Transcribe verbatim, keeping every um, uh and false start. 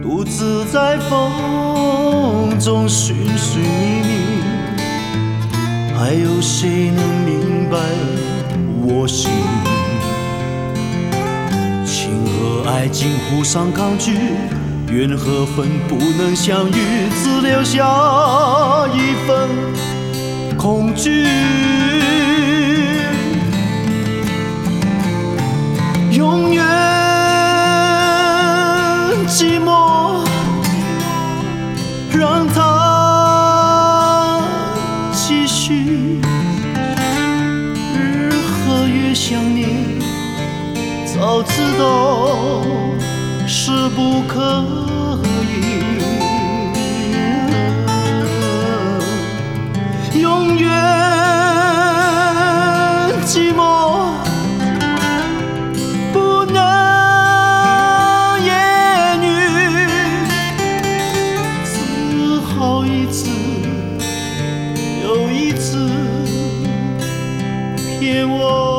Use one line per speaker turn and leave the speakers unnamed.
独自在风中寻寻觅觅，还有谁能明白我心？情和爱竟互相抗拒，缘和分不能相遇，只留下一份恐惧。永远寂寞，让它继续。日和月想念，早知道是不可以。永远寂寞，不能言语，只好一次又一次骗我。